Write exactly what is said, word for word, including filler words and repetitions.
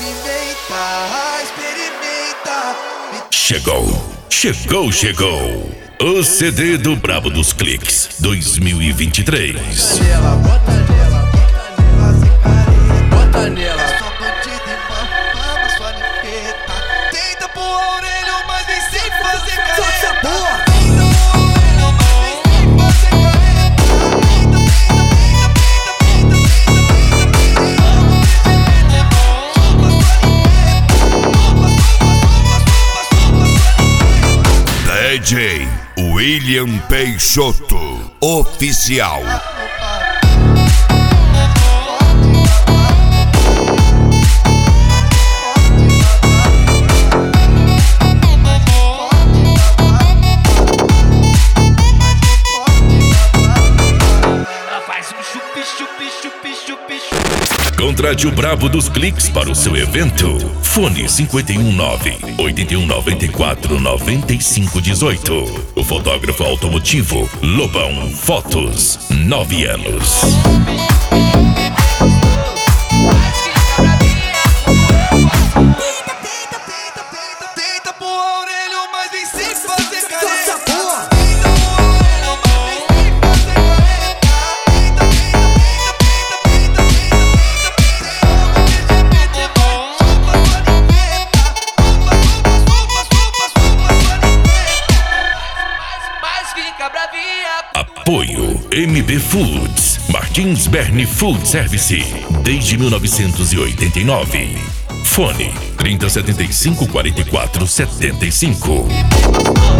Experimenta, experimenta. Chegou, chegou, chegou. O C D do Brabo dos Cliques dois mil e vinte e três. Bota nela, bota nela, bota nela. Só bandido e mama, sua ningueta. Tenta pôr a orelha, mas vem sem fazer careta. D J William Peixoto Oficial. Contrate o Brabo dos Cliques para o seu evento. Fone cinco um nove, oito um nove quatro, nove cinco um oito. O fotógrafo automotivo Lobão Fotos, nove anos. Tenta pôr a orelha, mas vem sem fazer careta. Apoio M B Foods, Martins Berni Food Service, desde mil novecentos e oitenta e nove. Fone trinta, setenta e cinco, quarenta e quatro, setenta e cinco.